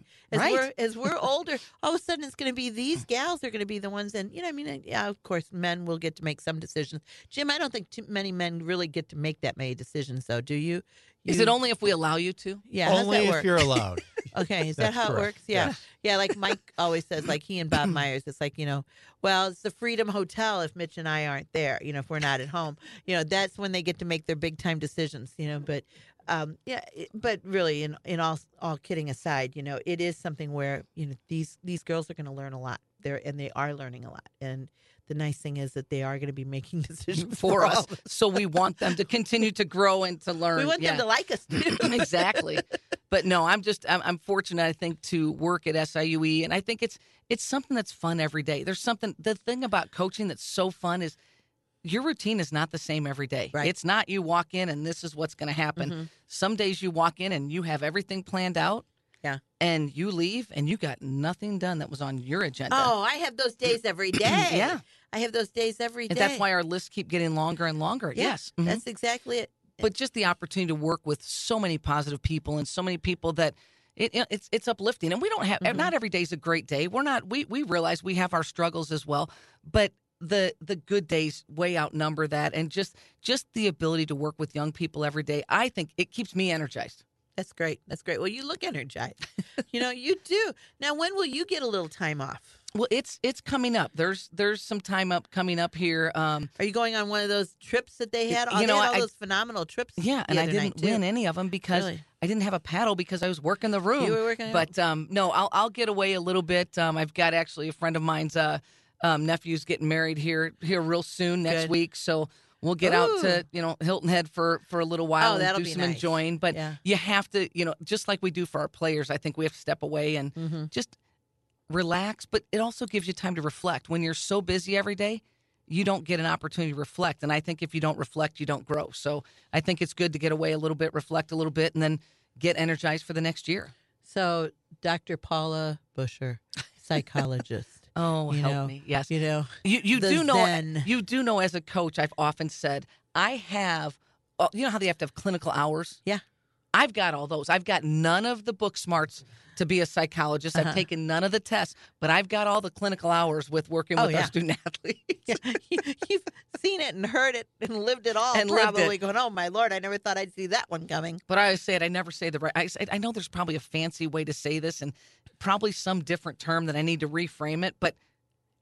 As we're older, all of a sudden it's going to be these gals are going to be the ones. And, yeah, of course, men will get to make some decisions. Jim, I don't think too many men really get to make that many decisions, though. Do you? Is it only if we allow you to? Yeah. Only how's that if work? you're allowed. Okay, is that how it works? Yeah. Yeah, like Mike always says, like he and Bob Myers, it's like, well, it's the Freedom Hotel if Mitch and I aren't there, if we're not at home. That's when they get to make their big time decisions, but but really in all kidding aside, it is something where, these girls are going to learn a lot. They are learning a lot. And the nice thing is that they are going to be making decisions for us. So we want them to continue to grow and to learn. We want them to like us too. Exactly. But no, I'm fortunate, I think, to work at SIUE, and I think it's something that's fun every day. The thing about coaching that's so fun is your routine is not the same every day. Right. It's not you walk in and this is what's going to happen. Some days you walk in and you have everything planned out. Yeah. And you leave and you got nothing done that was on your agenda. Oh, I have those days every day. Yeah. I have those days every day. And that's why our lists keep getting longer and longer. Yeah, Yes. That's exactly it. But just the opportunity to work with so many positive people and so many people that it's uplifting. And we don't have not every day's a great day. We realize we have our struggles as well, but the good days way outnumber that. And just the ability to work with young people every day, I think it keeps me energized. That's great. That's great. Well, you look energized. You do. Now, when will you get a little time off? Well, it's coming up. There's some time coming up here. Are you going on one of those trips that they had? They had all those phenomenal trips. Yeah, and I didn't win any of them because I didn't have a paddle because I was working the room. You were working. But no, I'll get away a little bit. I've got actually a friend of mine's nephew's getting married here real soon next week, so we'll get out to Hilton Head for a little while and do some enjoying. But you have to just like we do for our players, I think we have to step away and just relax. But it also gives you time to reflect. When you're so busy every day, you don't get an opportunity to reflect. And I think if you don't reflect, you don't grow. So I think it's good to get away a little bit, reflect a little bit, and then get energized for the next year. So Dr. Paula Busher, psychologist. Oh, help me. Yes. You do know Zen. you do know as a coach, I've often said, I have you know how they have to have clinical hours? Yeah. I've got all those. I've got none of the book smarts to be a psychologist. I've taken none of the tests, but I've got all the clinical hours with working with our student athletes. Yeah. You've seen it and heard it and lived it all. And probably lived it. Going, oh my Lord, I never thought I'd see that one coming. But I always say it, I never say the right. I know there's probably a fancy way to say this and probably some different term that I need to reframe it, but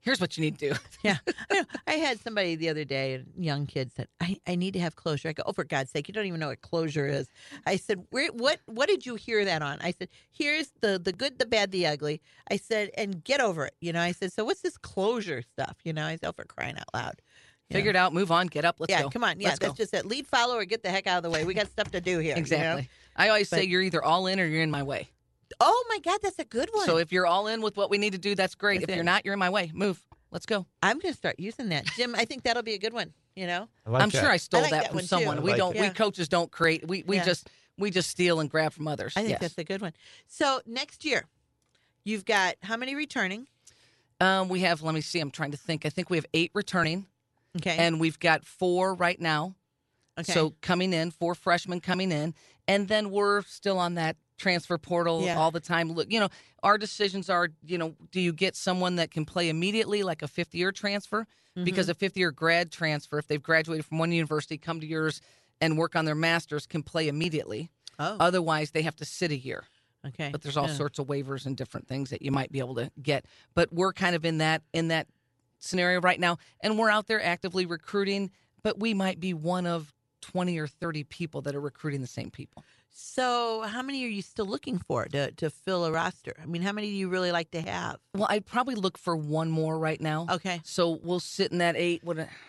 Here's what you need to do. Yeah. I had somebody the other day, a young kid, said, I need to have closure. I go, oh, for God's sake, you don't even know what closure is. I said, what did you hear that on? I said, here's the good, the bad, the ugly. I said, and get over it. I said, so what's this closure stuff? I said, oh, for crying out loud. Figure it out, move on, get up, let's go. Yeah, come on. Yeah, Let's that's go. just it. Lead, follow, or get the heck out of the way. We got stuff to do here. Exactly. I always say you're either all in or you're in my way. Oh, my God, that's a good one. So if you're all in with what we need to do, that's great. That's If it. you're not, you're in my way. Move. Let's go. I'm going to start using that. Jim, I think that'll be a good one, I like I'm that. sure I stole I like that that from one, too. someone. I We like don't. it. We Yeah. coaches don't create. We Yeah. just steal and grab from others. I think Yes. that's a good one. So next year, you've got how many returning? We have. Let me see. I'm trying to think. I think we have 8 returning, Okay. and we've got 4 right now. okay. So coming in, 4 freshmen coming in, and then we're still on that transfer portal Yeah. all the time. Look, our decisions are, do you get someone that can play immediately, like a 5th-year transfer? Because a 5th-year grad transfer, if they've graduated from one university, come to yours and work on their master's, can play immediately. Oh, Otherwise, they have to sit a year. okay. But there's all Yeah. sorts of waivers and different things that you might be able to get. But we're kind of in that scenario right now, and we're out there actively recruiting. But we might be one of 20 or 30 people that are recruiting the same people. So how many are you still looking for to fill a roster? I mean, how many do you really like to have? Well, I'd probably look for one more right now. Okay. So we'll sit in that 8,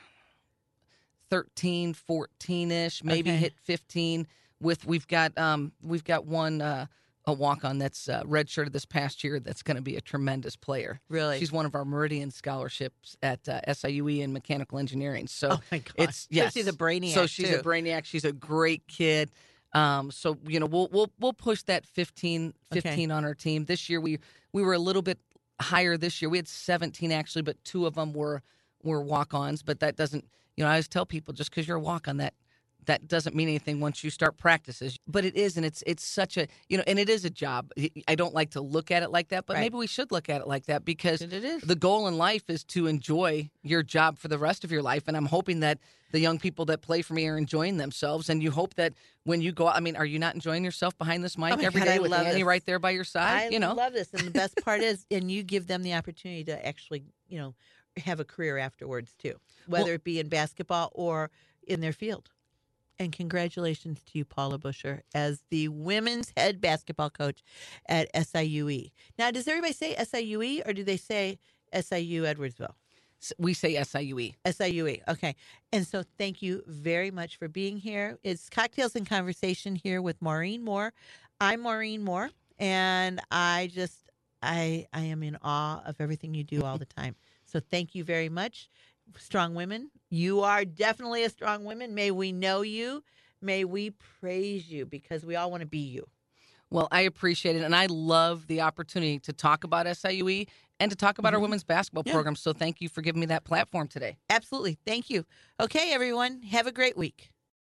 13, 14-ish, maybe Okay. hit 15. We've got one a walk-on that's redshirted this past year that's going to be a tremendous player. Really? She's one of our Meridian scholarships at SIUE in mechanical engineering. So Oh, my God. it's So yes. she's a brainiac, So she's too. a brainiac. She's a great kid. So we'll push that 15 on our team. This year we were a little bit higher this year. We had 17 actually, but 2 of them were walk-ons. But that doesn't, I always tell people, just because you're a walk-on, that doesn't mean anything once you start practices. But it is, and it's such a, and it is a job. I don't like to look at it like that, but Right. maybe we should look at it like that, because And it is. the goal in life is to enjoy your job for the rest of your life. And I'm hoping that the young people that play for me are enjoying themselves. And you hope that when you go out, are you not enjoying yourself behind this mic Oh my every God, day I with love Annie this. right there by your side? I love this. And the best part is, and you give them the opportunity to actually, have a career afterwards too, whether Well- it be in basketball or in their field. And congratulations to you, Paula Busher, as the women's head basketball coach at SIUE. Now, does everybody say SIUE or do they say SIU Edwardsville? We say SIUE. SIUE. Okay. And so thank you very much for being here. It's Cocktails and Conversation here with Maureen Moore. I'm Maureen Moore, and I am in awe of everything you do all the time. So thank you very much. Strong women. You are definitely a strong woman. May we know you. May we praise you, because we all want to be you. Well, I appreciate it, and I love the opportunity to talk about SIUE and to talk about our women's basketball Yeah. program. So thank you for giving me that platform today. Absolutely. Thank you. Okay, everyone. Have a great week.